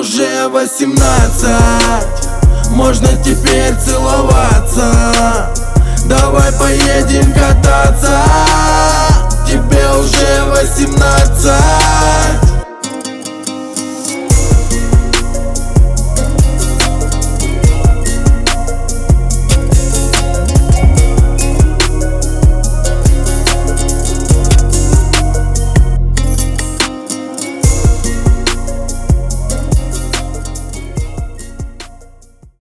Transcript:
уже 18, можно теперь целоваться. Давай поедем кататься.